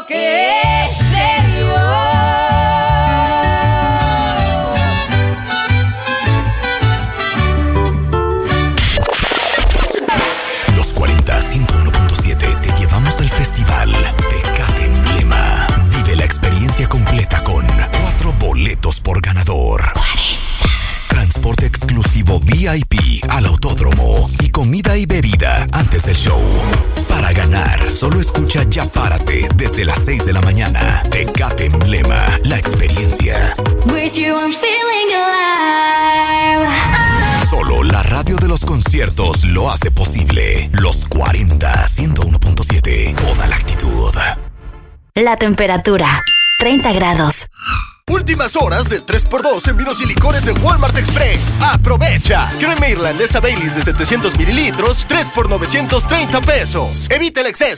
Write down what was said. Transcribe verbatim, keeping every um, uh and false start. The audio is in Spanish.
que es serio. Los cuarenta, ciento uno punto siete te llevamos al festival Tecate Emblema. Vive la experiencia completa con cuatro boletos por ganador. cuarenta. Transporte exclusivo V I P al autódromo y comida y bebida antes del show. Para ganar, solo escucha Ya Párate desde las seis de la mañana. Tecate Emblema, la experiencia. With you I'm feeling alive. Solo la radio de los conciertos lo hace posible. Los cuarenta, ciento uno punto siete. Toda la actitud. La temperatura, treinta grados. Últimas horas del tres por dos en vinos y licores de Walmart Express. ¡Aprovecha! Crema irlandesa Baileys de setecientos mililitros, tres por novecientos treinta pesos. Evita el exceso.